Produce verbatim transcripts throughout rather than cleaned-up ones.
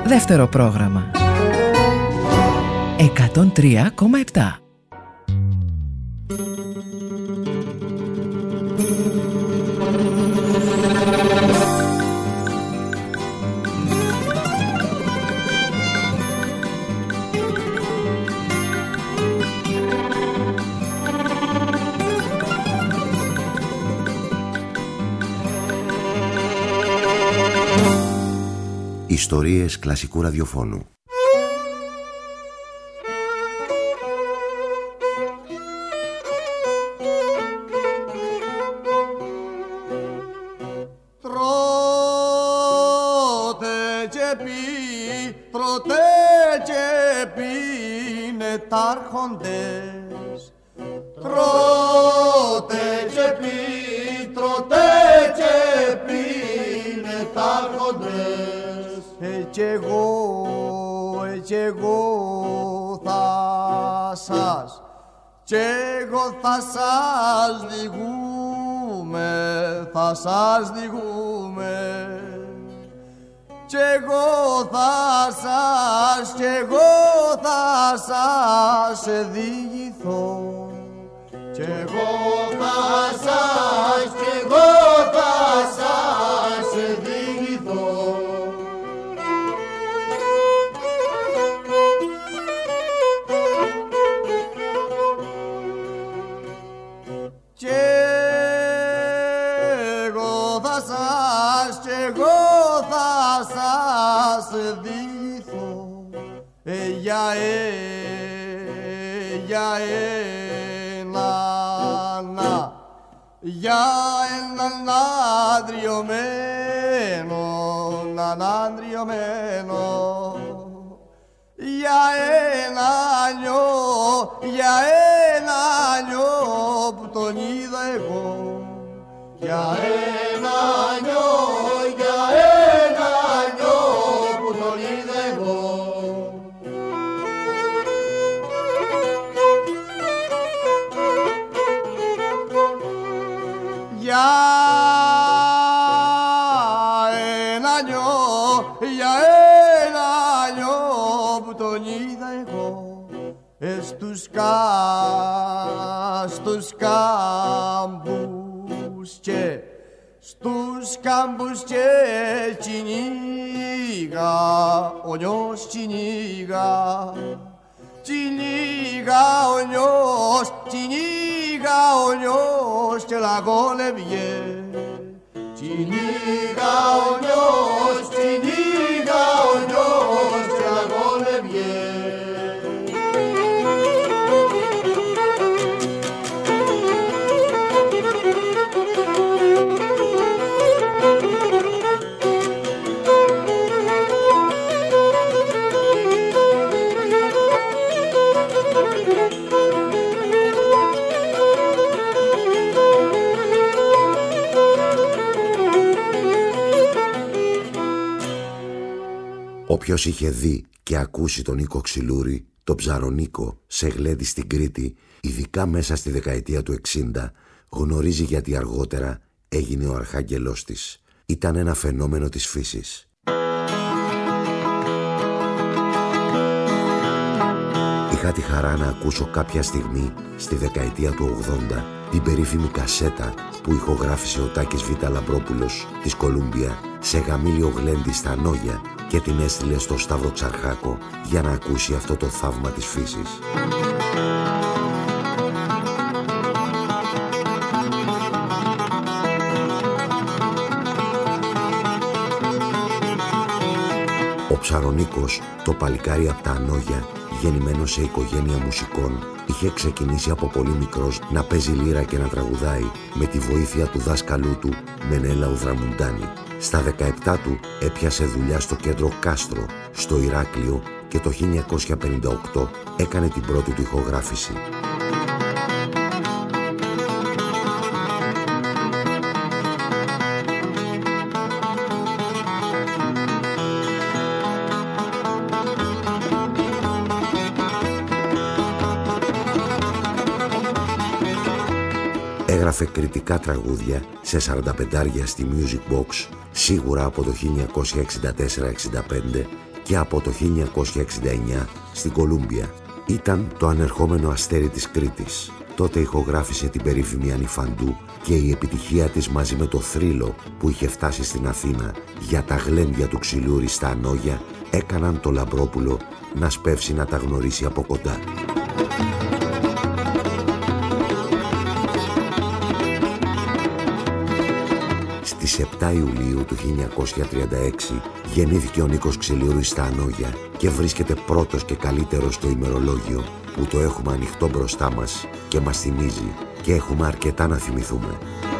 Δεύτερο πρόγραμμα εκατόν τρία κόμμα επτά. Ιστορίες κλασικού ραδιοφώνου. Τρώτε και πει, τρώτε και πίνε τάρχοντες. Τρώτε και πει, τρώτε και πίνε τάρχοντες. Ε, κι εγώ, ε, κι εγώ θα σας, κι εγώ θα σας διηγούμε, θα σας διηγούμε. Κι εγώ θα σας, κι εγώ θα σας διηγηθώ. Κι εγώ θα σας, κι εγώ θα σας διηγηθώ. Κι εγώ θα σας, κι εγώ θα σας διηγηθώ. Ε, για ε, για ένα, να, για έναν αδριωμένο, έναν αδριωμένο. Για ένα νιό, για ένα νιό που τον είδα εγώ. Για ένα νιό, για ένα νιό που τον είδα εγώ. Για ένα νιό, για ένα νιό που τον είδα εγώ. Ε, στους κα, στους κάμπους και στους κάμπους και κυνήγα, ο νιός κυνήγα. Κυνήγα ο νιός, κυνήγα ο νιός και λαγόλευε. Κυνήγα ο νιός, κυνήγα ο νιός και λαγόλευε. Όποιος είχε δει και ακούσει τον Νίκο Ξυλούρη, τον Ψαρονίκο, σε γλέντι στην Κρήτη, ειδικά μέσα στη δεκαετία του εξήντα, γνωρίζει γιατί αργότερα έγινε ο αρχάγγελός της. Ήταν ένα φαινόμενο της φύσης. Είχα τη χαρά να ακούσω κάποια στιγμή στη δεκαετία του ογδόντα την περίφημη κασέτα που ηχογράφησε ο Τάκης Β. Λαμπρόπουλος της Κολούμπια σε γαμήλιο γλέντι στα Νόγια και την έστειλε στο Σταύρο Ξαρχάκο για να ακούσει αυτό το θαύμα της φύσης. Ο Ψαρονίκος, το παλικάρι απ' τα Ανόγια, γεννημένο σε οικογένεια μουσικών, είχε ξεκινήσει από πολύ μικρός να παίζει λύρα και να τραγουδάει με τη βοήθεια του δάσκαλού του Μενέλα Ουδραμουντάνη. Στα δεκαεπτά του έπιασε δουλειά στο κέντρο Κάστρο, στο Ηράκλειο, και το χίλια εννιακόσια πενήντα οκτώ έκανε την πρώτη του ηχογράφηση. Έγραφε κριτικά τραγούδια σε σαρανταπεντάρια στη Music Box, σίγουρα από το χίλια εννιακόσια εξήντα τέσσερα εξήντα πέντε, και από το χίλια εννιακόσια εξήντα εννιά στην Κολούμπια. Ήταν το ανερχόμενο αστέρι της Κρήτης. Τότε ηχογράφησε την περίφημη Ανιφαντού και η επιτυχία της μαζί με το θρύλο που είχε φτάσει στην Αθήνα για τα γλέντια του Ξυλούρη στα Ανόγια έκαναν το Λαμπρόπουλο να σπεύσει να τα γνωρίσει από κοντά. Στις επτά Ιουλίου του χίλια εννιακόσια τριάντα έξι γεννήθηκε ο Νίκος Ξυλούρης στα Ανόγια και βρίσκεται πρώτος και καλύτερος στο ημερολόγιο που το έχουμε ανοιχτό μπροστά μας και μας θυμίζει και έχουμε αρκετά να θυμηθούμε.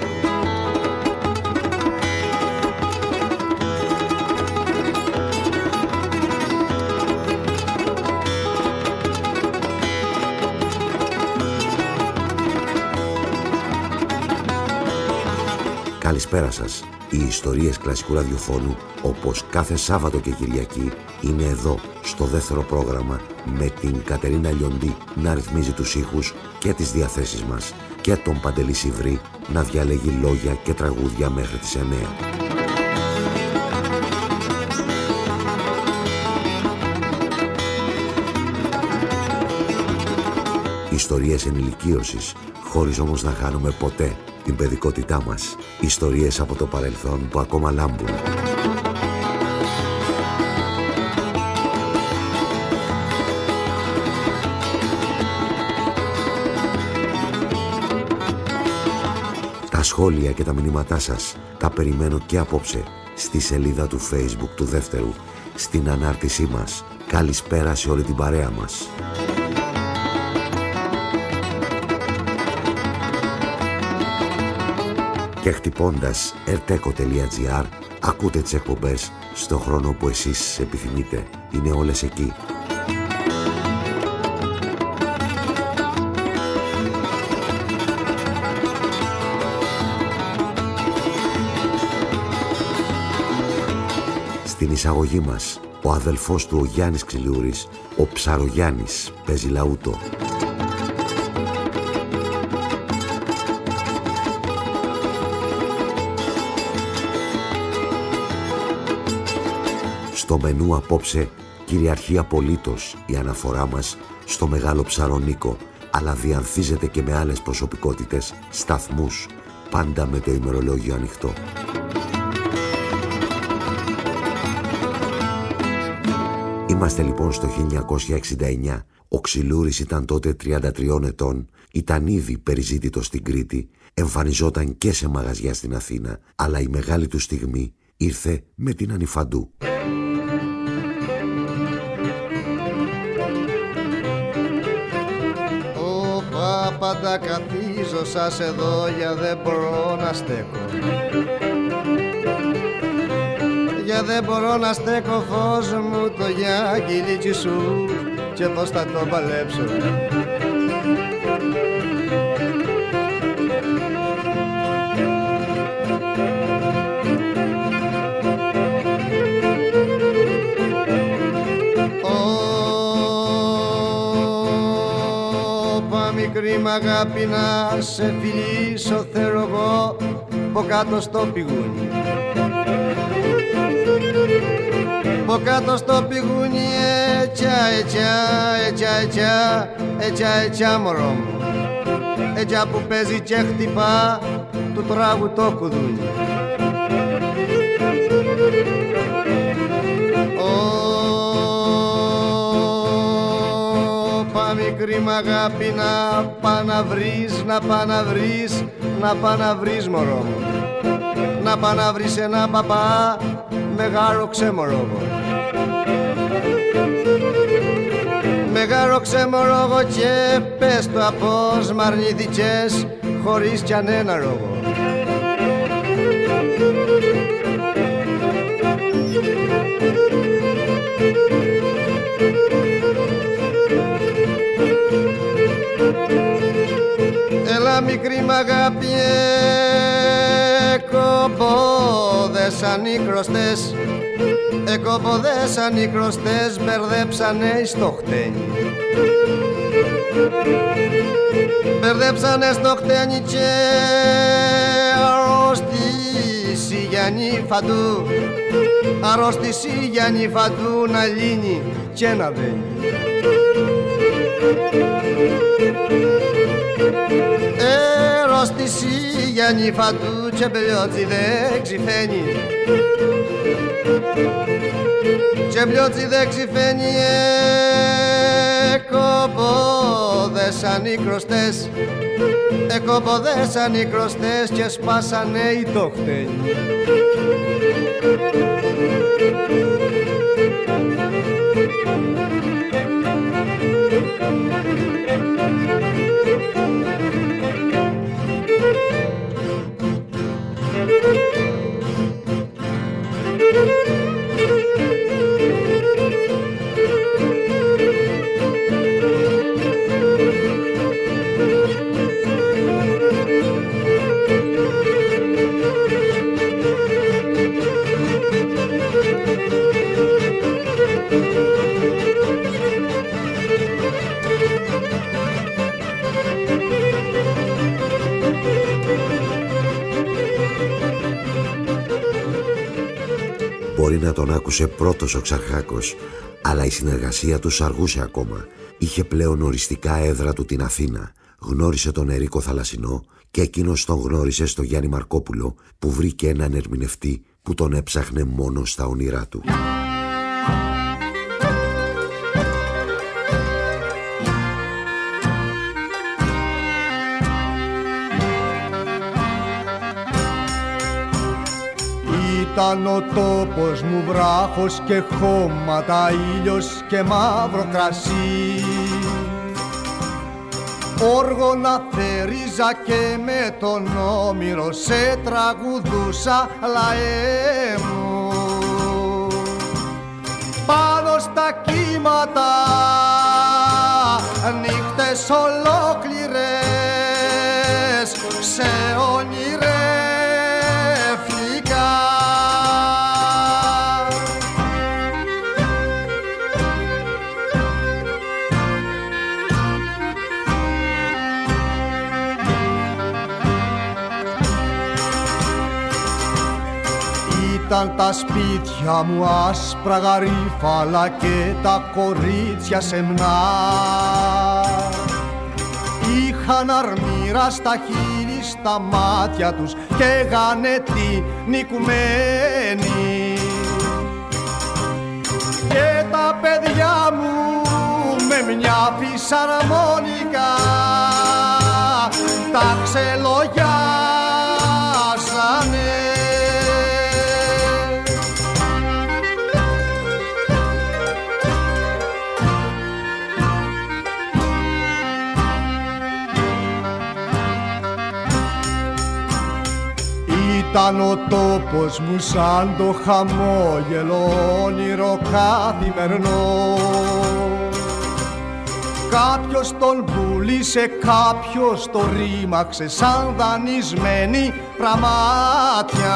Καλησπέρα σας. Οι ιστορίες κλασικού ραδιοφώνου, όπως κάθε Σάββατο και Κυριακή, είναι εδώ, στο δεύτερο πρόγραμμα, με την Κατερίνα Λιοντή να ρυθμίζει τους ήχους και τις διαθέσεις μας και τον Παντελή Σιβρή να διαλέγει λόγια και τραγούδια μέχρι τις εννέα. Ιστορίες ενηλικίωσης, χωρίς όμως να χάνουμε ποτέ την παιδικότητά μας. Ιστορίες από το παρελθόν που ακόμα λάμπουν. Τα σχόλια και τα μηνύματά σας τα περιμένω και απόψε στη σελίδα του Facebook του Δεύτερου, στην ανάρτησή μας. Καλησπέρα σε όλη την παρέα μας. Και χτυπώντας ερτέκο τελεία τζι άρ ακούτε τις εκπομπές στο χρόνο που εσείς επιθυμείτε. Είναι όλες εκεί. Στην εισαγωγή μας, ο αδελφός του ο Γιάννης Ξυλούρης, ο Ψαρογιάννης, παίζει λαούτο. Στο μενού απόψε κυριαρχεί απολύτως η αναφορά μας στο Μεγάλο Ψαρονίκο, αλλά διανθίζεται και με άλλες προσωπικότητες, σταθμούς, πάντα με το ημερολόγιο ανοιχτό. Είμαστε λοιπόν στο χίλια εννιακόσια εξήντα εννιά. Ο Ξυλούρης ήταν τότε τριάντα τριών ετών, ήταν ήδη περιζήτητος στην Κρήτη, εμφανιζόταν και σε μαγαζιά στην Αθήνα, αλλά η μεγάλη του στιγμή ήρθε με την Ανιφαντού. Πάντα καθίζω σας εδώ για δεν μπορώ να στέκω. Για δεν μπορώ να στέκω φως μου το γιαγγιλίτσι σου και πώς θα το παλέψω. Μικρή μ' αγάπη να σε φιλήσω θέλω εγώ από κάτω στο πηγούνι. Από κάτω στο πηγούνι ετσιά, ετσιά, ετσιά, ετσιά, ετσιά, ετσιά μωρό μου. Ετσιά που παίζει και χτυπά του τράγου το κουδούνι. Μικρή μ' αγάπη να πά να βρεις, να πά να βρεις, να πά να βρεις μωρό μου. Να πά να βρεις ένα παπά μεγάλο ξέμωρό μου. Μεγάλο ξέμωρό και πες το απός μ' αρνήθηκες χωρίς κι ανένα λόγο. Έλα μικρή μ' αγάπη εκοπόδες ανίκροστες, εκοπόδες ανίκροστες μπερδέψανε στο χτένι. Μπερδέψανε στο χτένι και αρρώστης αρρώστηση για νυφαντού, αρρώστηση για νυφαντού να λύνει και να βαίνει. Αρρώστηση για νυφαντού και μπλιότσι δεν ξυφαίνει, και μπλιότσι δεν ξυφαίνει. Εκοπόδεσαν οι κρωστές, εκοποδέσαν οι κρωστές και σπάσανε οι τόχτενοι. Μπορεί να τον άκουσε πρώτος ο Ξαρχάκος, αλλά η συνεργασία τους αργούσε ακόμα. Είχε πλέον οριστικά έδρα του την Αθήνα. Γνώρισε τον Ερίκο Θαλασσινό και εκείνος τον γνώρισε στο Γιάννη Μαρκόπουλο, που βρήκε έναν ερμηνευτή που τον έψαχνε μόνο στα όνειρά του. Ήταν ο τόπος μου βράχος και χώματα, ήλιος και μαύρο κρασί. Όργωνα θερίζα και με τον Όμηρο σε τραγουδούσα, λαέ μου. Πάνω στα κύματα νύχτες ολόκληρες σε όνειρες. Ήταν τα σπίτια μου άσπρα γαρίφαλα και τα κορίτσια σεμνά. Είχαν αρμύρα στα χείλη, στα μάτια τους και γανετή νικουμένη. Και τα παιδιά μου με μια φυσαρμόνικα τα ξελογιάσανε. Ήταν ο τόπος μου σαν το χαμόγελο όνειρο καθημερινό. Κάποιος τον πουλήσε, κάποιος το ρήμαξε σαν δανεισμένη πραμάτια.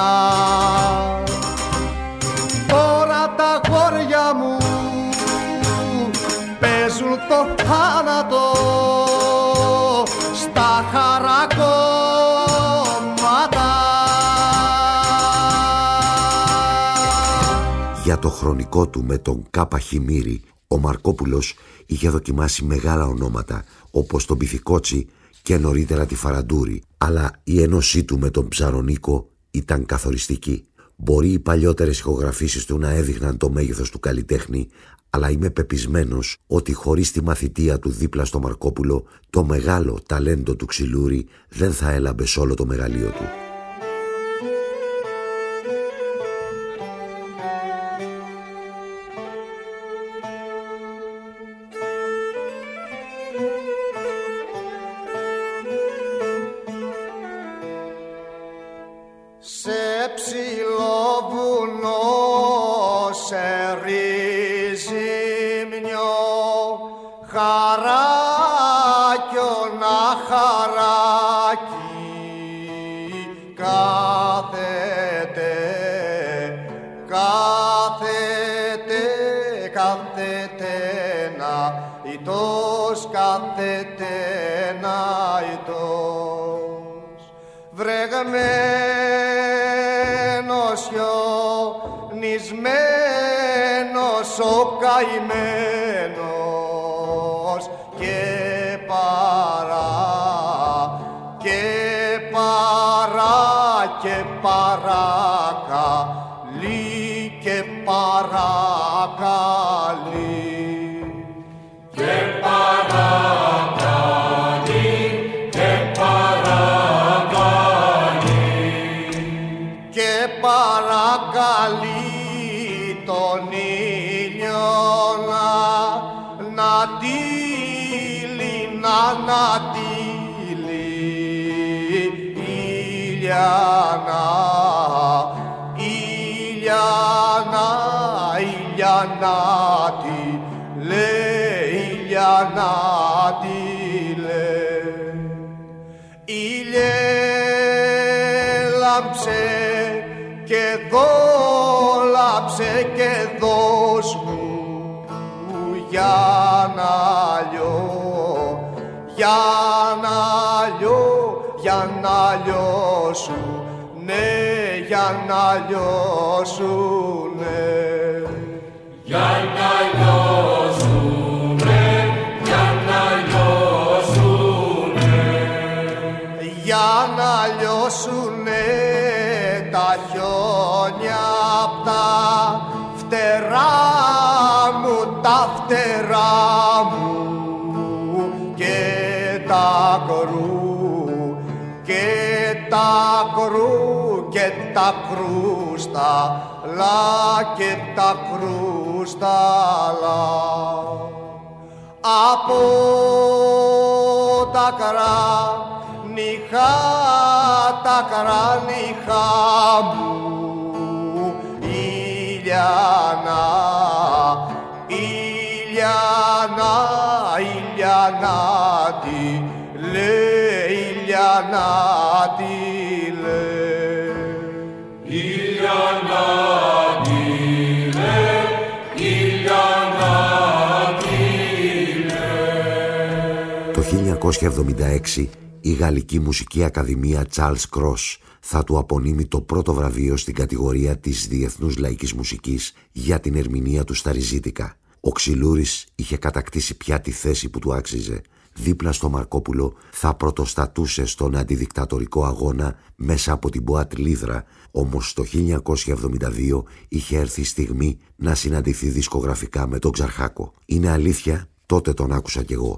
Τώρα τα γόρια μου παίζουν το θάνατο στα χαρακόμματα. Για το χρονικό του με τον Κάπα Χιμήρη, ο Μαρκόπουλος είχε δοκιμάσει μεγάλα ονόματα όπως τον Πυθικότσι και νωρίτερα τη Φαραντούρη, αλλά η ένωσή του με τον Ψαρονίκο ήταν καθοριστική. Μπορεί οι παλιότερες ηχογραφήσεις του να έδειχναν το μέγεθος του καλλιτέχνη, αλλά είμαι πεπισμένος ότι χωρίς τη μαθητεία του δίπλα στο Μαρκόπουλο, το μεγάλο ταλέντο του Ξυλούρη δεν θα έλαμπε σ' όλο το μεγαλείο του. Σε ψηλό βουνό σε ρίζιμνιο χαράκιο να χαράκι κάθεται, κάθεται, κάθεται να ητός, κάθεται να ητός βρεγμένο ο καημένος και παρά και παρά και παρακαλεί και παρακαλεί και παρακαλεί και παρακαλεί και παρακαλεί τον ήλιο να να τύλει, να να τύλει ηλιάνα, ηλιάνα, ηλιάνα τι λέει, ηλιάνα τι λέει. Ήλιε λάμψε και δόλαψε και δώσ' μου για να λιώ, για να λιώ, για να λιώσουνε, για να λιώσουνε, για να λιώσουνε, για να λιώσουνε, για να λιώσουνε τα χιόνια απ' τα φτερά μου, τα φτερά μου και τα κρού, και τα κρού, και τα κρούσταλα, και τα κρούσταλα από τα κράνιχα, τα κράνιχα μου ηλιάνα, ηλιάνα, ηλιάνα τι λέει, ηλιάνα τι λέει, ηλιάνα τι λέει, ηλιάνα τι λέει. Το χίλια εννιακόσια εβδομήντα έξι η Γαλλική Μουσική Ακαδημία Charles Cross θα του απονείμει το πρώτο βραβείο στην κατηγορία της διεθνούς λαϊκής μουσικής για την ερμηνεία του στα ριζίτικα. Ο Ξυλούρης είχε κατακτήσει πια τη θέση που του άξιζε. Δίπλα στο Μαρκόπουλο θα πρωτοστατούσε στον αντιδικτατορικό αγώνα μέσα από την Μποάτ Λίδρα, όμως το χίλια εννιακόσια εβδομήντα δύο είχε έρθει η στιγμή να συναντηθεί δισκογραφικά με τον Ξαρχάκο. Είναι αλήθεια, τότε τον άκουσα κι εγώ.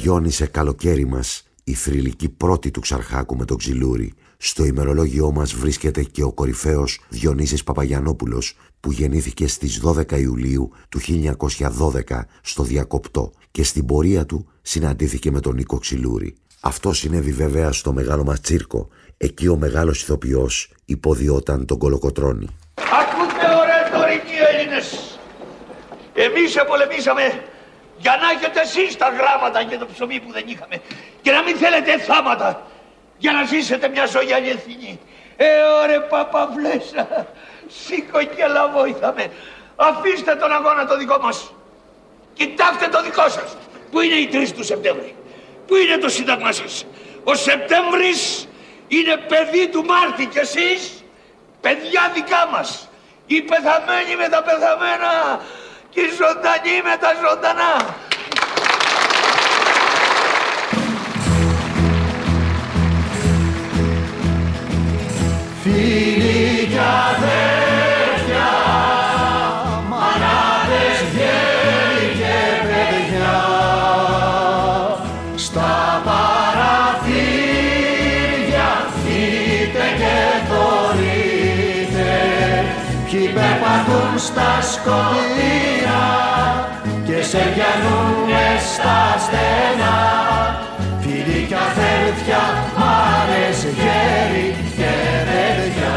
Γιώνησε καλοκαίρι μας η θρυλική πρώτη του Ξαρχάκου με τον Ξυλούρη. Στο ημερολόγιό μας βρίσκεται και ο κορυφαίος Διονύσης Παπαγιαννόπουλος, που γεννήθηκε στις δώδεκα Ιουλίου του χίλια εννιακόσια δώδεκα στο Διακοπτό και στην πορεία του συναντήθηκε με τον Νίκο Ξυλούρη. Αυτό συνέβη βέβαια στο μεγάλο μας τσίρκο. Εκεί ο μεγάλος ηθοποιός υποδιόταν τον Κολοκοτρώνη. Ακούτε ωραία τωρινοί Έλληνες. Εμείς επολεμήσαμε για να έχετε εσείς τα γράμματα και το ψωμί που δεν είχαμε και να μην θέλετε θάματα για να ζήσετε μια ζωή αληθινή. Ε, ωρε Παπαβλέσα, σήκω και λαβόηθαμε. Αφήστε τον αγώνα το δικό μας. Κοιτάξτε το δικό σας. Πού είναι η τρίτη του Σεπτέμβρη? Πού είναι το σύνταγμά σας? Ο Σεπτέμβρης είναι παιδί του Μάρτη και εσείς παιδιά δικά μας. Οι πεθαμένοι με τα πεθαμένα και οι ζωντανοί με τα ζωντανά. Φίλοι κι αδέρφια, μανάδες, γέροι και παιδιά, στα παραθύρια φύτε και θωρείτε, ποιοι περπατούν στα σκοτεινά και σε πιανούνε στα στενά. Φίλοι κι αδέρφια, μάνες, γέροι και παιδιά.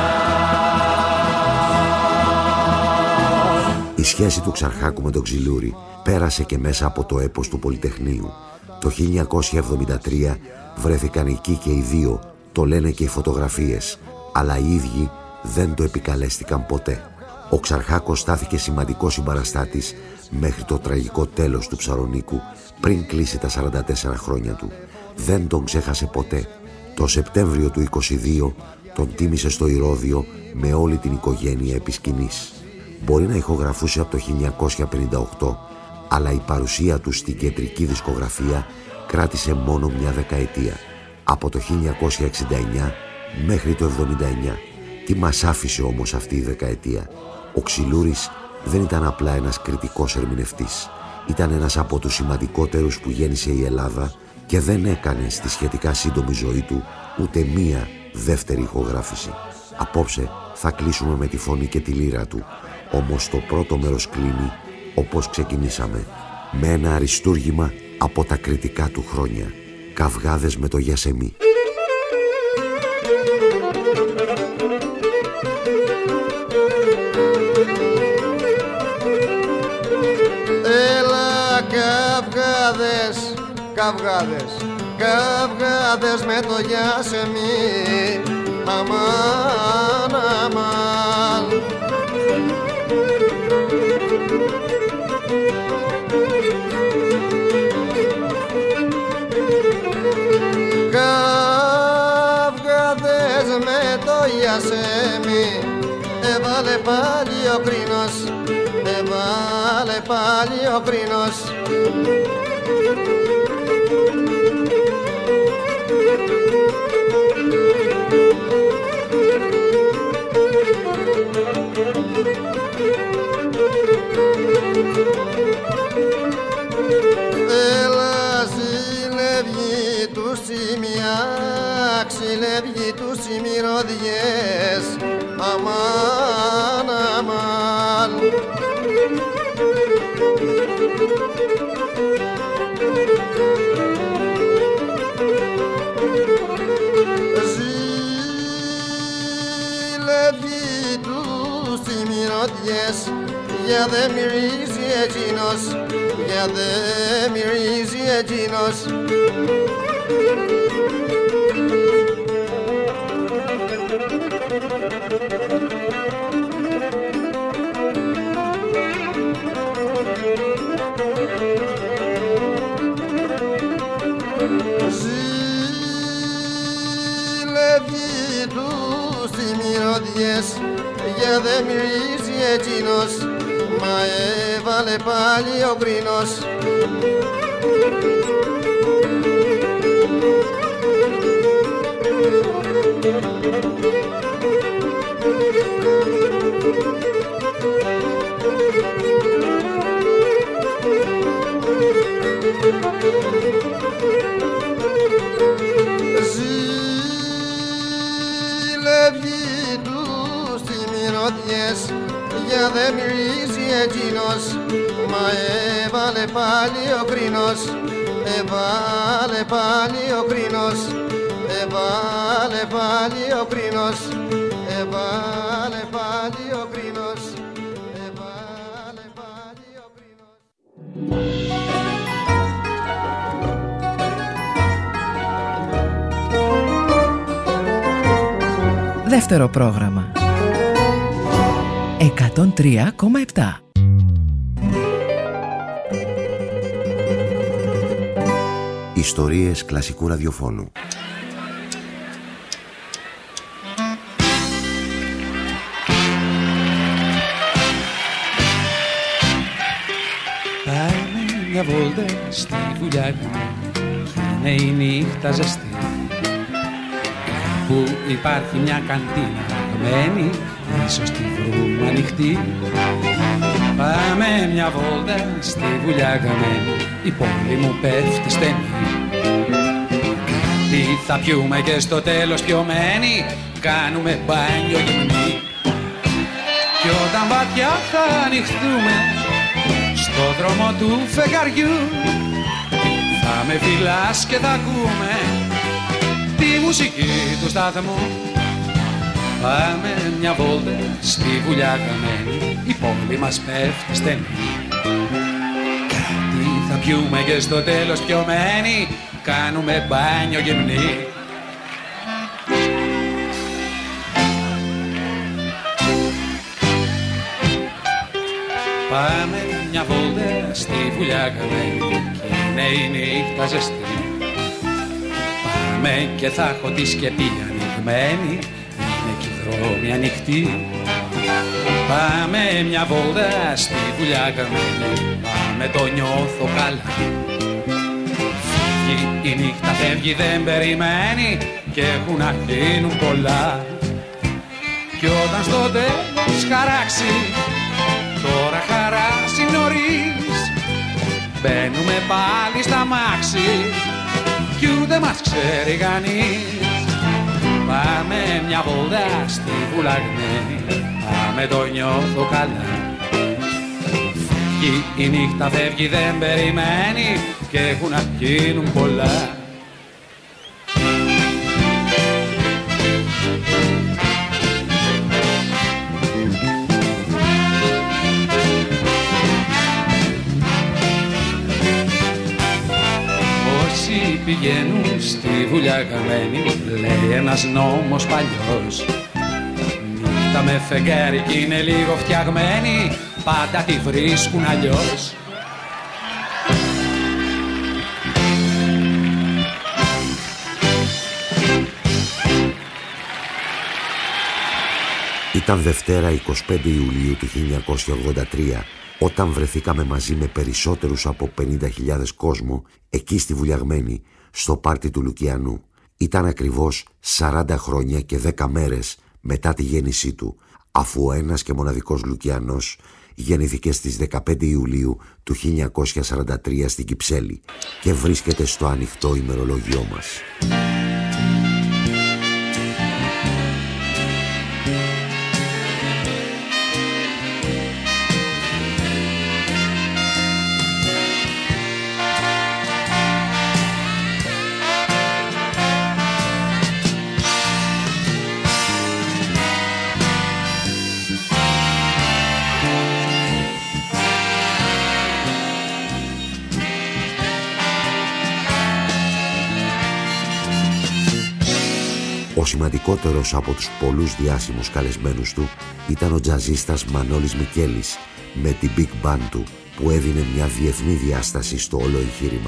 Η σχέση του Ξαρχάκου με τον Ξυλούρη πέρασε και μέσα από το έπος του Πολυτεχνείου. Το χίλια εννιακόσια εβδομήντα τρία βρέθηκαν εκεί και οι δύο, το λένε και οι φωτογραφίες, αλλά οι ίδιοι δεν το επικαλέστηκαν ποτέ. Ο Ξαρχάκος στάθηκε σημαντικός συμπαραστάτης μέχρι το τραγικό τέλος του Ψαρονίκου πριν κλείσει τα σαράντα τέσσερα χρόνια του. Δεν τον ξέχασε ποτέ. Το Σεπτέμβριο του είκοσι δύο τον τίμησε στο Ηρώδειο με όλη την οικογένεια επί σκηνής. Μπορεί να ηχογραφούσε από το χίλια εννιακόσια πενήντα οκτώ, αλλά η παρουσία του στην κεντρική δισκογραφία κράτησε μόνο μια δεκαετία. Από το χίλια εννιακόσια εξήντα εννιά μέχρι το εβδομήντα εννιά. Τι μας άφησε όμως αυτή η δεκαετία? Ο Ξυλούρης δεν ήταν απλά ένας κριτικός ερμηνευτής. Ήταν ένας από τους σημαντικότερους που γέννησε η Ελλάδα και δεν έκανε στη σχετικά σύντομη ζωή του ούτε μία δεύτερη ηχογράφηση. Απόψε θα κλείσουμε με τη φωνή και τη λύρα του, όμως το πρώτο μέρος κλείνει όπως ξεκινήσαμε, με ένα αριστούργημα από τα κριτικά του χρόνια. Καυγάδες με το Γιασεμί. Έλα καυγάδες, καυγάδες, καυγάδες με το Γιασεμί, αμάν, αμάν. Καυγάδες με το Γιασεμί, έβαλε πάλι ο κρίνος, έβαλε πάλι ο κρίνος. Έλα συλλεύγει τους σημεία, ξυλεύγει τους ημιροδιές, αμάν, αμάν. Ζηλεύει τους ημιροδιές, για δε μυρίζει εκείνος, για δε μυρίζει εκείνος. Ζηλεύει τους ημιροδιές, για δε μυρίζει εκείνος, μα έβαλε πάλι ο κρίνος. Thank you. Ζηλεύει τους τις μυρωδιές για δε μυρίζει εκείνος, μα έβαλε πάλι ο κρίνος, έβαλε πάλι ο κρίνος, έβαλε πάλι ο κρίνος, έβαλε πάλι ο κρίνος, έβαλε πάλι ο κρίνος. Δεύτερο πρόγραμμα εκατόν τρία κόμμα επτά. Ιστορίες κλασικού ραδιοφώνου. Πάμε μια βόλτα στη βουλιά μου, είναι η νύχτα ζεστή. Που υπάρχει μια καντίνα αγμένη, ίσως τη βρούμε ανοιχτή. Πάμε μια βόλτα στη βουλιά γαμμένη, η πόλη μου πέφτει στενή. Τι θα πιούμε και στο τέλος πιωμένοι, κάνουμε μπάνιο γυμνή. Κι όταν βαθιά θα ανοιχτούμε στο δρόμο του φεγγαριού, θα με φυλάς και θα ακούμε τη μουσική του σταθμού. Πάμε μια βόλτα στη βουλιά καμένη, η πόλη μας πέφτει στενή. Κάτι θα πιούμε και στο τέλος πιωμένοι, κάνουμε μπάνιο γυμνή. Πάμε μια βόλτα στη βουλιά καμένη, και είναι η νύχτα ζεστή. Πάμε και θα έχω τη σκεπή ανοιγμένη, είναι και οι δρόμοι ανοιχτοί. Πάμε μια βόλτα στη βουλιά καμένη, πάμε το νιώθω καλά. Φεύγει η νύχτα, φεύγει δεν περιμένει, και έχουν να γίνουν πολλά. Κι όταν στο τέλος χαράξει, τώρα χαράσει νωρίς, μπαίνουμε πάλι στα μάξι κι ούτε μας ξέρει κανείς. Πάμε μια βόλτα στη βουλαγμένη, πάμε το νιώθω καλά. Φεύγει η νύχτα, φεύγει δεν περιμένει, και έχουν να γίνουν πολλά. Πηγαίνουν στη βουλιά γαμμένη, λέει ένας νόμος παλιός. Νύχτα με φεγγάρι κι είναι λίγο φτιαγμένη, πάντα τη βρίσκουν αλλιώς. Ήταν Δευτέρα εικοστή πέμπτη Ιουλίου του χίλια εννιακόσια ογδόντα τρία, όταν βρεθήκαμε μαζί με περισσότερους από πενήντα χιλιάδες κόσμο εκεί στη Βουλιαγμένη, στο πάρτι του Λουκιανού. Ήταν ακριβώς σαράντα χρόνια και δέκα μέρες μετά τη γέννησή του, αφού ο ένας και μοναδικός Λουκιανός γεννήθηκε στις δεκαπέντε Ιουλίου του χίλια εννιακόσια σαράντα τρία στην Κυψέλη και βρίσκεται στο ανοιχτό ημερολόγιό μας. Ο σημαντικότερος από τους πολλούς διάσημους καλεσμένους του ήταν ο τζαζίστας Μανώλης Μικέλης με την Big Band του, που έδινε μια διεθνή διάσταση στο όλο εγχείρημα.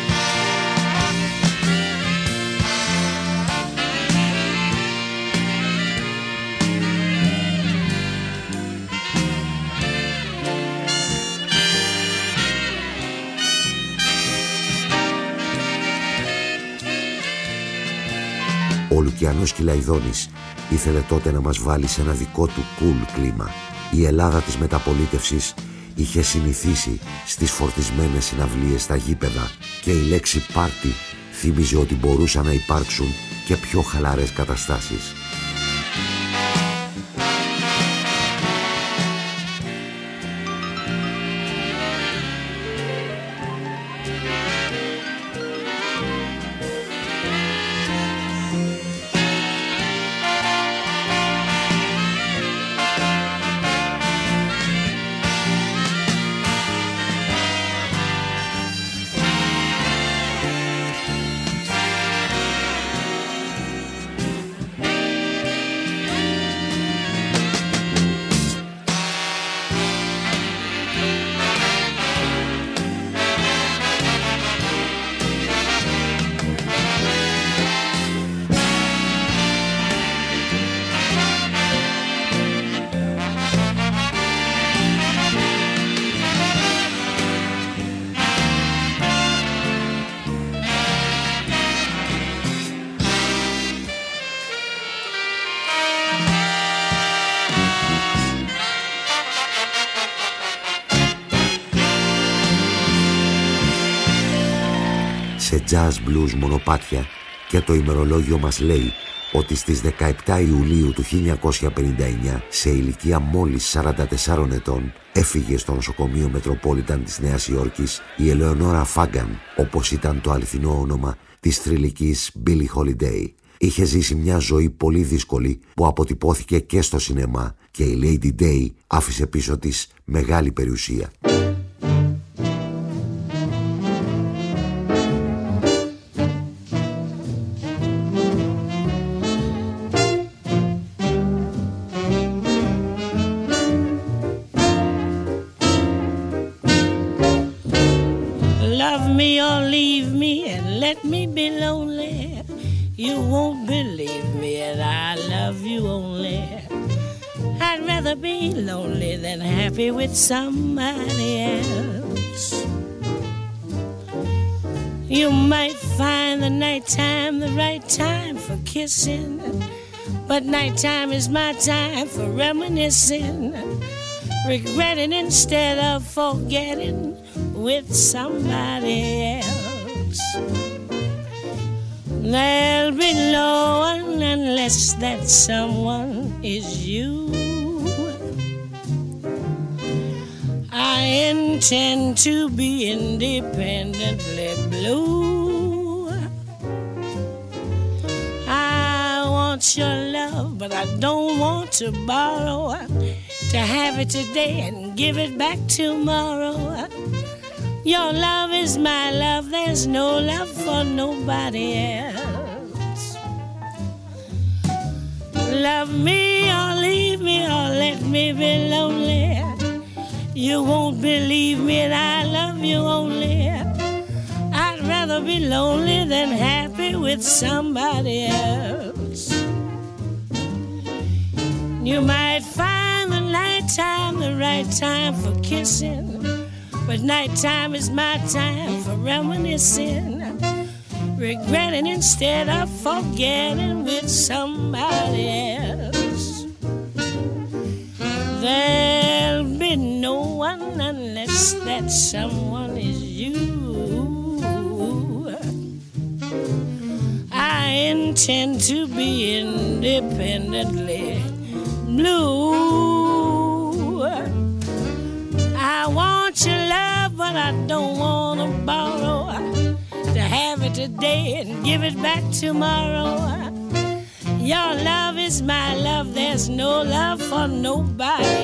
Ο Λουκιανός Κυλαϊδόνης ήθελε τότε να μας βάλει σε ένα δικό του cool κλίμα. Η Ελλάδα της μεταπολίτευσης είχε συνηθίσει στις φορτισμένες συναυλίες στα γήπεδα και η λέξη πάρτι θύμιζε ότι μπορούσαν να υπάρξουν και πιο χαλαρές καταστάσεις. Σε jazz blues μονοπάτια και το ημερολόγιο μας λέει ότι στις δεκαεπτά Ιουλίου του χίλια εννιακόσια πενήντα εννιά, σε ηλικία μόλις σαράντα τεσσάρων ετών, έφυγε στο νοσοκομείο Μετροπόλιταν της Νέας Υόρκης η Ελεονόρα Φάγκαν, όπως ήταν το αληθινό όνομα της θρυλικής Billie Holiday. Είχε ζήσει μια ζωή πολύ δύσκολη που αποτυπώθηκε και στο σινεμά και η Lady Day άφησε πίσω της μεγάλη περιουσία. Let me be lonely. You won't believe me, and I love you only. I'd rather be lonely than happy with somebody else. You might find the nighttime the right time for kissing, but nighttime is my time for reminiscing, regretting instead of forgetting with somebody else. There'll be no one unless that someone is you. I intend to be independently blue. I want your love, but I don't want to borrow. To have it today and give it back tomorrow. Your love is my love, there's no love for nobody else. Love me or leave me or let me be lonely. You won't believe me and I love you only. I'd rather be lonely than happy with somebody else. You might find the nighttime the right time for kissing, but nighttime is my time for reminiscing, regretting instead of forgetting with somebody else. There'll be no one unless that someone is you. I intend to be independently blue. I want your love, but I don't want to borrow. To have it today and give it back tomorrow. Your love is my love, there's no love for nobody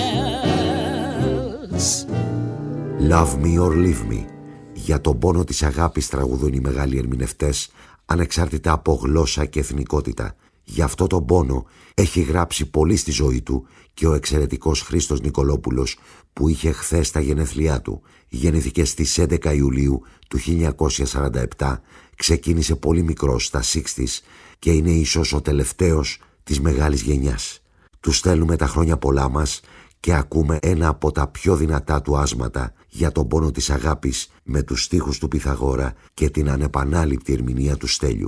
else. Love me or leave me. Για τον πόνο της αγάπης τραγουδούν οι μεγάλοι ερμηνευτές, ανεξάρτητα από γλώσσα και εθνικότητα. Γι' αυτό τον πόνο έχει γράψει πολύ στη ζωή του και ο εξαιρετικός Χρήστος Νικολόπουλος, που είχε χθες τα γενέθλιά του. Γεννήθηκε στις έντεκα Ιουλίου του χίλια εννιακόσια σαράντα επτά, ξεκίνησε πολύ μικρός στα εξήντα και είναι ίσως ο τελευταίος της μεγάλης γενιάς. Του στέλνουμε τα χρόνια πολλά μας και ακούμε ένα από τα πιο δυνατά του άσματα για τον πόνο της αγάπης με τους στίχους του Πυθαγόρα και την ανεπανάληπτη ερμηνεία του Στέλιου.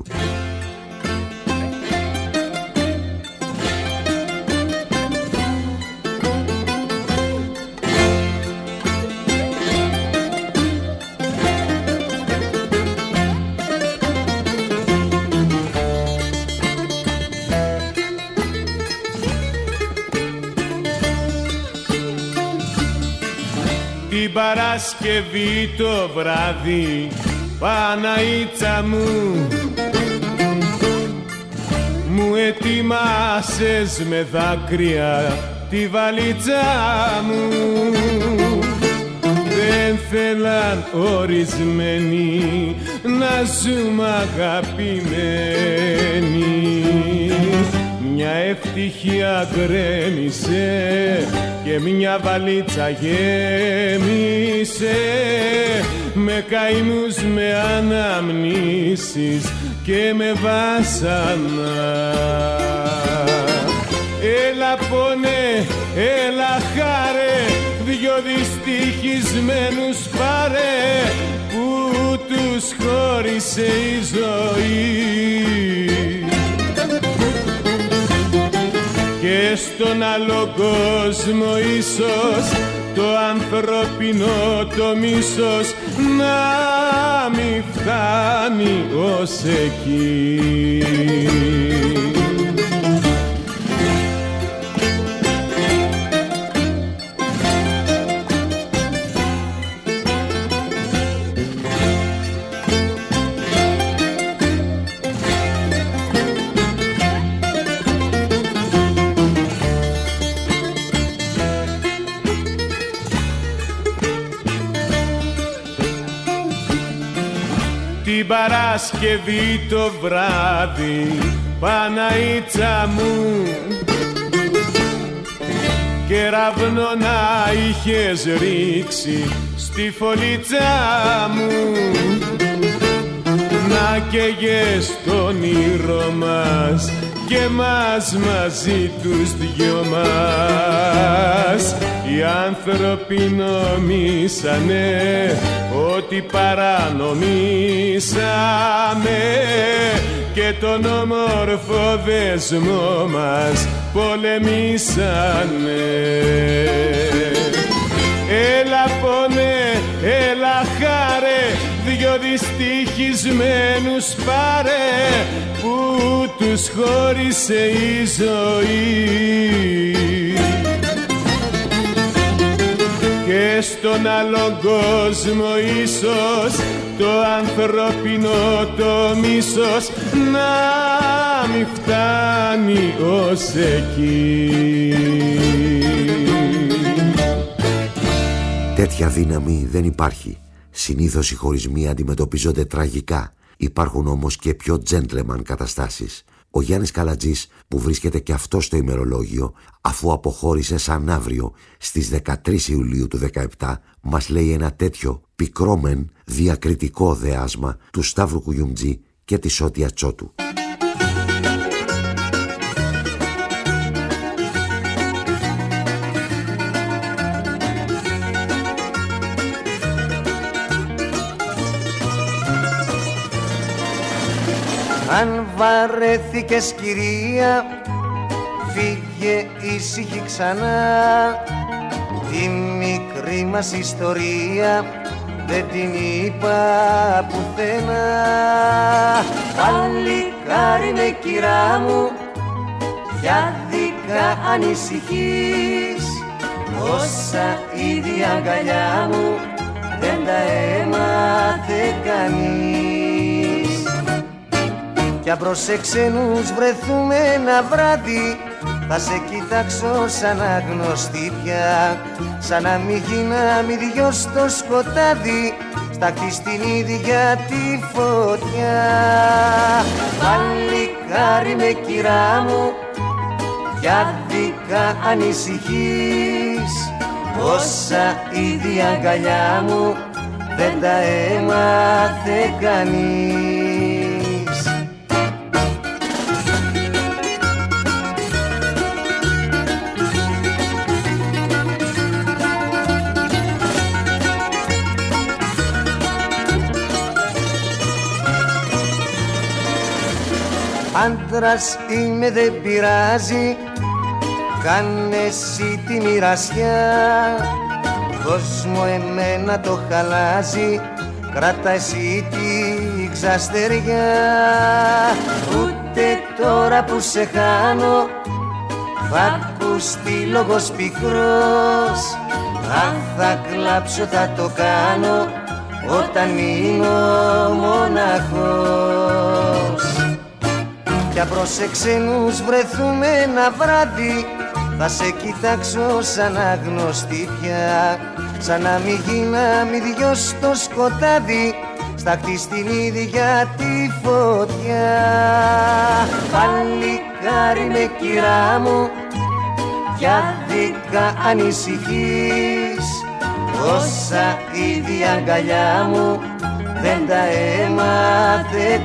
την Παρασκευή το βράδυ, Παναήτσα μου, μου ετοιμάσες με δάκρυα τη βαλίτσα μου. Δεν θέλαν ορισμένοι να ζούμε αγαπημένοι. Μια ευτυχία γκρέμισε και μια βαλίτσα γέμισε με καημούς, με αναμνήσεις και με βάσανα. Έλα πόνε, έλα χάρε, δυο δυστυχισμένους πάρε που τους χώρισε η ζωή. Και στον άλλο κόσμο ίσως το ανθρώπινο το μίσος να μη φτάνει ως εκεί. Την Παρασκευή το βράδυ, Παναήτσα μου, κεραυνό να είχες ρίξει στη φωλίτσα μου, να καίγες το όνειρο μας και μας μαζί τους δυο μας. Οι άνθρωποι νομίσανε ότι παρανομήσαμε και τον όμορφο δεσμό μας πολεμήσανε. Έλα πόνε, έλα χάρε, δυο δυστυχισμένους πάρε που τους χώρισε η ζωή. Και στον άλλον κόσμο ίσως το ανθρώπινο το μίσος να μη φτάνει ως εκεί. Τέτοια δύναμη δεν υπάρχει. Συνήθως οι χωρισμοί αντιμετωπίζονται τραγικά. Υπάρχουν όμως και πιο gentleman καταστάσεις. Ο Γιάννης Καλατζής, που βρίσκεται και αυτό στο ημερολόγιο, αφού αποχώρησε σαν αύριο στις δεκατρείς Ιουλίου του δεκαεπτά, μας λέει ένα τέτοιο πικρό μεν διακριτικό δεάσμα του Σταύρου Κουγιουμτζή και της Σότια Τσότου. Αν βαρέθηκες κυρία, φύγε ήσυχη ξανά. Τη μικρή μας ιστορία δεν την είπα πουθενά. Παλικάρι με κυρά μου, για δικά ανησυχείς. Όσα ήδη αγκαλιά μου δεν τα έμαθε κανείς. Κι αν προς εξένους βρεθούμε ένα βράδυ, θα σε κοιτάξω σαν αγνωστή πια. Σαν να μην γίναμε δυο στο σκοτάδι, σταχτεί στην ίδια τη φωτιά. Παλικάρι με κυρά μου, για δικά ανησυχείς. Όσα ήδη αγκαλιά μου δεν τα έμαθε κανείς. Άντρας είμαι δεν πειράζει, κάνε εσύ τη μοιρασιά. Δώσ' μου εμένα το χαλάζει, κράτα εσύ τη ξαστεριά. Ούτε τώρα που σε χάνω θα ακουστεί λόγος πικρός. Αν θα κλάψω θα το κάνω όταν μείνω μοναχός. Πια πρόσεξε νους βρεθούμε ένα βράδυ, θα σε κοιτάξω σαν άγνωστη πια, σαν να μην γίναμε δυο στο σκοτάδι, σταχτεί στην ίδια τη φωτιά. Παλικάρι με κυρά μου, για δίκα ανησυχείς, όσα ήδη αγκαλιά μου δεν τα έμαθε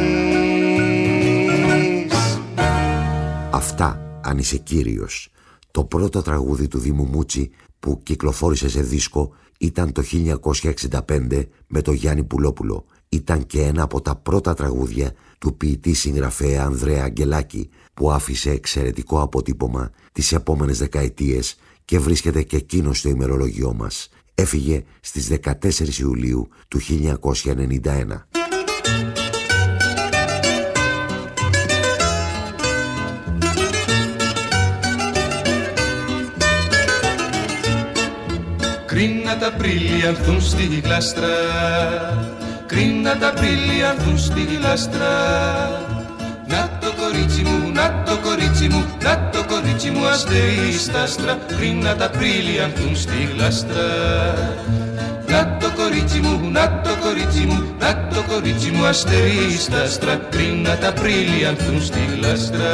κανείς. Αυτά, αν είσαι κύριος. Το πρώτο τραγούδι του Δήμου Μούτσι που κυκλοφόρησε σε δίσκο ήταν το χίλια εννιακόσια εξήντα πέντε με το Γιάννη Πουλόπουλο. Ήταν και ένα από τα πρώτα τραγούδια του ποιητή συγγραφέα Ανδρέα Αγγελάκη, που άφησε εξαιρετικό αποτύπωμα τις επόμενες δεκαετίες και βρίσκεται και εκείνο στο ημερολόγιό μας. Έφυγε στις δεκατέσσερις Ιουλίου του χίλια εννιακόσια ενενήντα ένα. Κρίνα τα πρίλη ανθούν στη γλάστρα, κρίνα τα πρίλη ανθούν στη γλάστρα. Να το κορίτσι μου, να το κορίτσι μου, να το κορίτσι μου αστέρι στα άστρα. Κρίνα τα πρίλη ανθούν στη γλάστρα. Να το κορίτσι μου, να το κορίτσι μου, να το κορίτσι μου αστέρι στα άστρα. Κρίνα τα πρίλη ανθούν στη γλάστρα.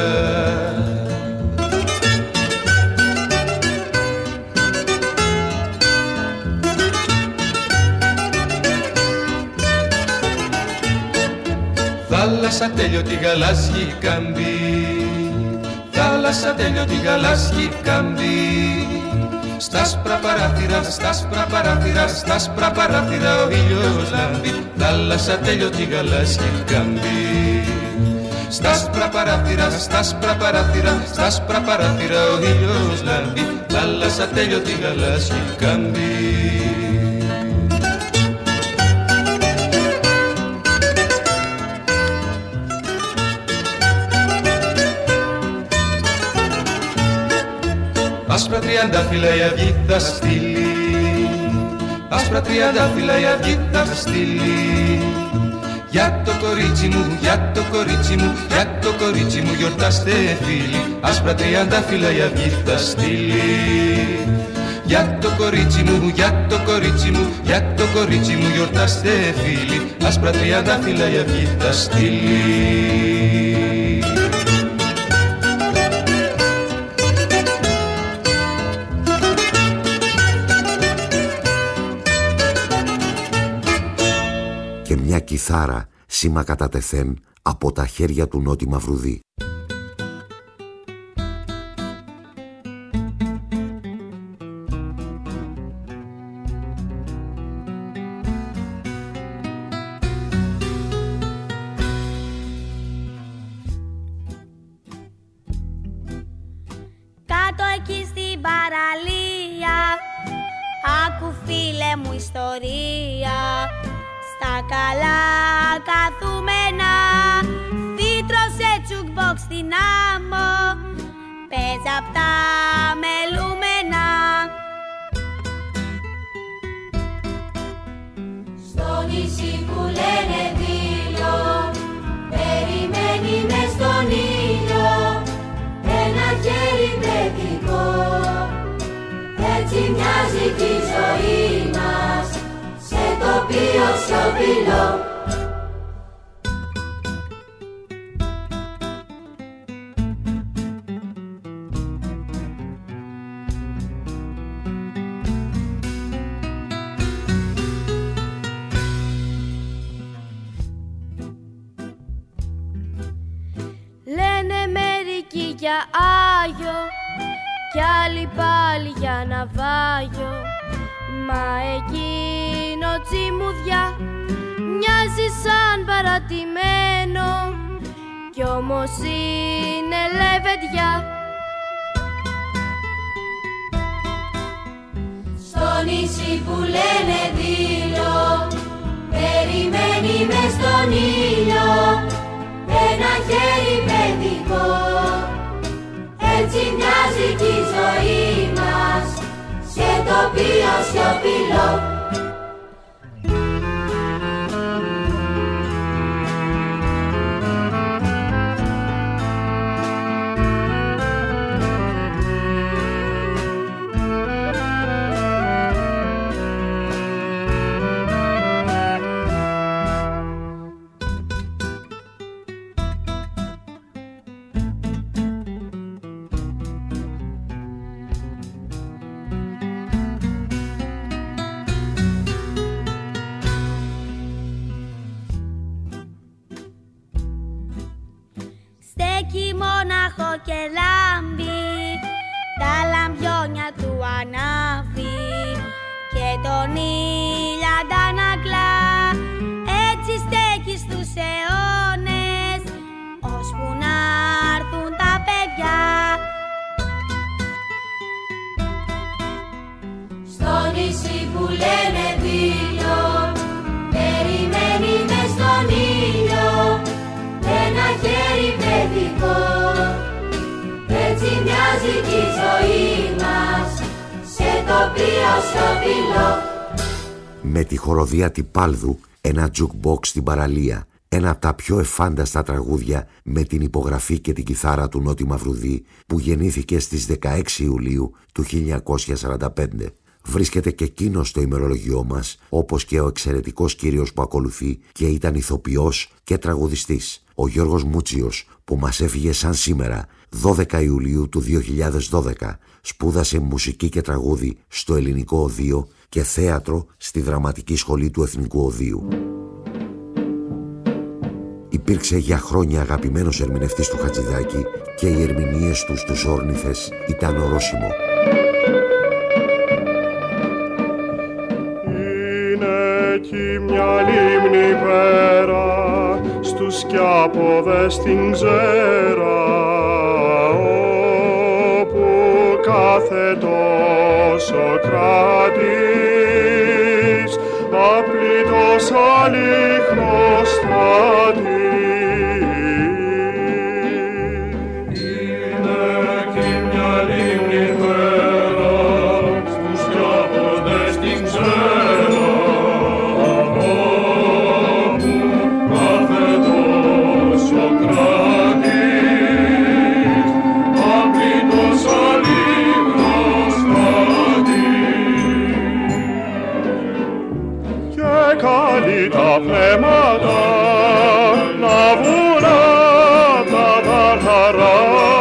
Θάλασσα τέλειωτη γαλάζιη καμπή, θάλασσα τέλειωτη γαλάζιη καμπή. Στα σπρα παράθυρα, στα σπρα παράθυρα, στα σπρα παράθυρα ο ήλιος λάμπει. Θάλασσα τέλειωτη γαλάζιη καμπή. Στα σπρα παράθυρα, στα σπρα παράθυρα, στα σπρα παράθυρα ο ήλιος λάμπει. Θάλασσα τέλειωτη γαλάζιη καμπή. Άσπρα τριαντάφυλλα η αυγή θα στείλει, άσπρα τριαντάφυλλα η αυγή θα στείλει. Για το κορίτσι μου, για το κορίτσι μου, για το κορίτσι μου γιορτάστε φίλοι. Άσπρα τριαντάφυλλα η αυγή θα στείλει. Για το κορίτσι μου, για το κορίτσι μου, για το κορίτσι μου γιορτάστε φίλοι. Άσπρα τριαντάφυλλα η αυγή θα στείλει. Και μια κιθάρα σήμα κατά τεθέν από τα χέρια του Νότι Μαυρουδή. Κάτω εκεί στην παραλία, άκου φίλε μου ιστορία. Στα καλά καθούμενα, φύτρωσε τσουκμπόξ στην άμμο, παίζα απ' τα μελούμενα. Στο νησί που λένε Δήλιο, περιμένει μες στον ήλιο ένα χέρι παιδικό. Έτσι μοιάζει κι η ζωή μας, σε τοπίο σιωπηλό. Λένε μερικοί για Άγιο κι άλλοι πάλι για ναυάγιο. Μα εκείνο τσιμουδιά μοιάζει σαν παρατημένο κι όμως είναι λεβεντιά. Στο νησί που λένε Δήλιο, περιμένει μες στον ήλιο ένα χέρι παιδικό. Έτσι μοιάζει κι η ζωή μας, σε τοπίο σιωπηλό. Μόναχο και λάμπει, τα λαμπιόνια του ανάβει και τον ήλια αντανακλά. Έτσι στέκει στους αιώνες, ώσπου να έρθουν τα παιδιά. Στο νησί που λένε Δήλο, περιμένει μες στον ήλιο ένα χέρι παιδικό. Έτσι μοιάζει και η ζωή μας σε τοπίο σιωπηλό. Με τη χοροδία Τυπάλδου, ένα jukebox στην παραλία, ένα από τα πιο εφάνταστα τραγούδια με την υπογραφή και την κιθάρα του Νότι Μαυρουδή, που γεννήθηκε στις δεκαέξι Ιουλίου του χίλια εννιακόσια σαράντα πέντε. Βρίσκεται και εκείνο στο ημερολογιό μας, όπως και ο εξαιρετικός κύριος που ακολουθεί και ήταν ηθοποιός και τραγουδιστής, ο Γιώργος Μούτσιος, που μας έφυγε σαν σήμερα, δώδεκα Ιουλίου του δύο χιλιάδες δώδεκα. Σπούδασε μουσική και τραγούδι στο Ελληνικό Οδείο και θέατρο στη Δραματική Σχολή του Εθνικού Οδείου. Υπήρξε για χρόνια αγαπημένος ερμηνευτής του Χατζηδάκη και οι ερμηνείες του στους όρνηθες ήταν ορόσημο. Είναι εκεί μια λίμνη πέρα, στους σκιάποδες την ξέρα, όπου κάθε τόσο κράτης απλήτως αλήχνος στρατής. Είναι εκεί μια λίμνη πέρα, στους σκιάποδες την ξέρα, όπου κάθε τόσο κράτης απλήτως αλήχνος στρατής. Και καλεί τα πνεύματα να βγουν απ' τα βαρχαρά.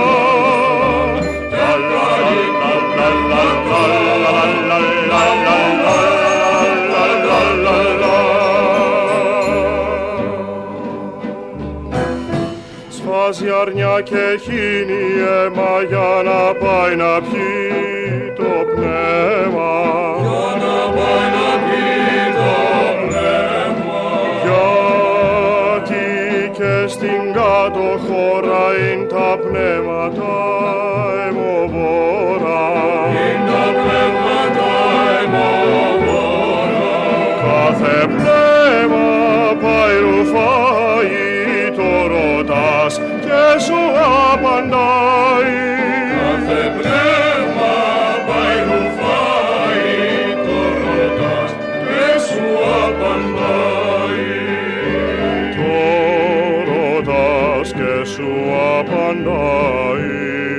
Σφάζει αρνιά και χύνει αίμα για να πάει να πιει το πνεύμα. Για να πάει να πιει το πνεύμα. Γιατί και στην κάτω χώρα είναι τα πνεύματα αιμοβόρα. Είναι τα πνεύματα αιμοβόρα. Κάθε πνεύμα πάει ρουφάει, το ρωτάς και σου απαντάει. Κάθε πνεύμα πάει ρουφάει, το ρωτάς και σου απαντάει. Το ρωτάς και σου απαντάει.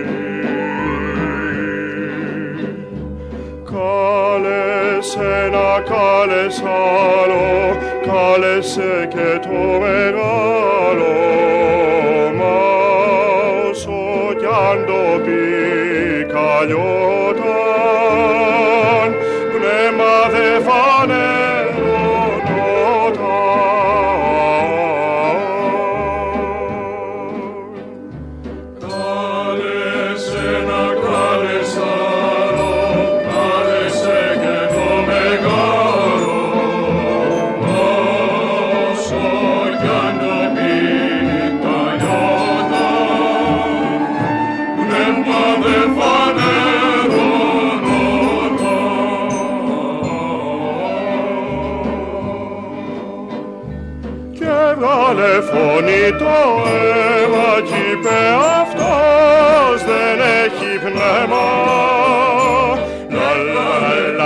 Κάλεσε να κάλες άλλο, κάλεσε και το μεγάλο. Μα όσο κι αν το πει καλλιόταν, πνεύμα δε φανερωνόταν. Κάλεσε να κάλες άλλο, κάλεσε και το μεγάλο. Όσο κι αν το πει καλλιόταν, πνεύμα δε φανερωνόταν. Και έβγαλε φωνή το αίμα κι είπε αυτός δεν έχει πνεύμα. Λα λα λα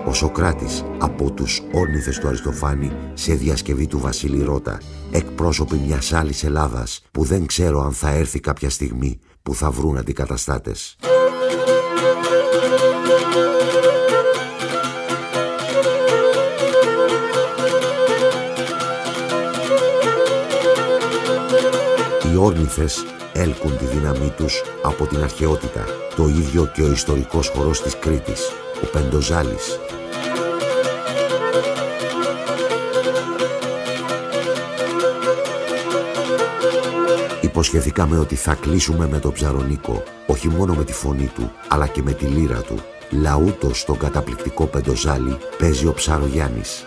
Ο Σωκράτης από τους όρνηθες του Αριστοφάνη σε διασκευή του Βασίλη Ρώτα, εκπρόσωποι μιας άλλης Ελλάδας που δεν ξέρω αν θα έρθει κάποια στιγμή που θα βρουν αντικαταστάτες. Οι όρνηθες έλκουν τη δύναμή τους από την αρχαιότητα, το ίδιο και ο ιστορικός χορός της Κρήτης, ο Πεντοζάλης. Υποσχεθήκαμε ότι θα κλείσουμε με τον Ψαρονίκο, όχι μόνο με τη φωνή του, αλλά και με τη λύρα του. Λαούτο στον καταπληκτικό Πεντοζάλη παίζει ο Ψαρογιάννης.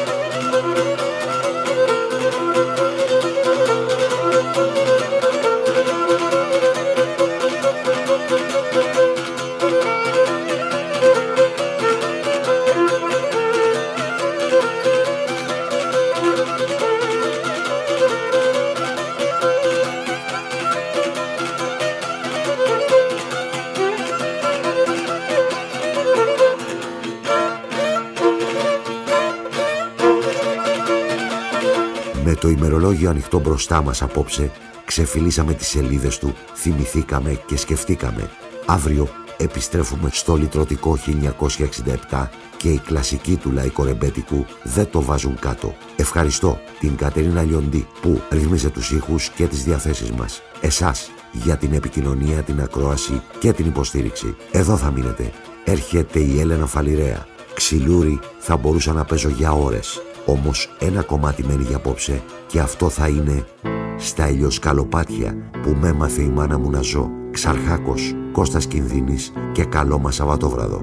Με το ημερολόγιο ανοιχτό μπροστά μας απόψε, ξεφυλίσαμε τις σελίδες του, θυμηθήκαμε και σκεφτήκαμε. Αύριο επιστρέφουμε στο λυτρωτικό χίλια εννιακόσια εξήντα επτά και οι κλασικοί του λαϊκορεμπέτικου δεν το βάζουν κάτω. Ευχαριστώ την Κατερίνα Λιοντή που ρυθμίσε τους ήχους και τις διαθέσεις μας. Εσάς για την επικοινωνία, την ακρόαση και την υποστήριξη. Εδώ θα μείνετε. Έρχεται η Έλενα Φαλιρέα. Ξυλούρι θα μπορούσα να παίζω για ώρες. Όμως ένα κομμάτι μένει για απόψε και αυτό θα είναι «Στα ηλιοσκαλοπάτια που μ' έμαθε η μάνα μου να ζω». Ξαρχάκος, Κώστας Κινδύνης και καλό μας Σαββατόβραδο.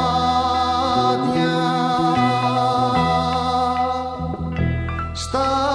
Stop.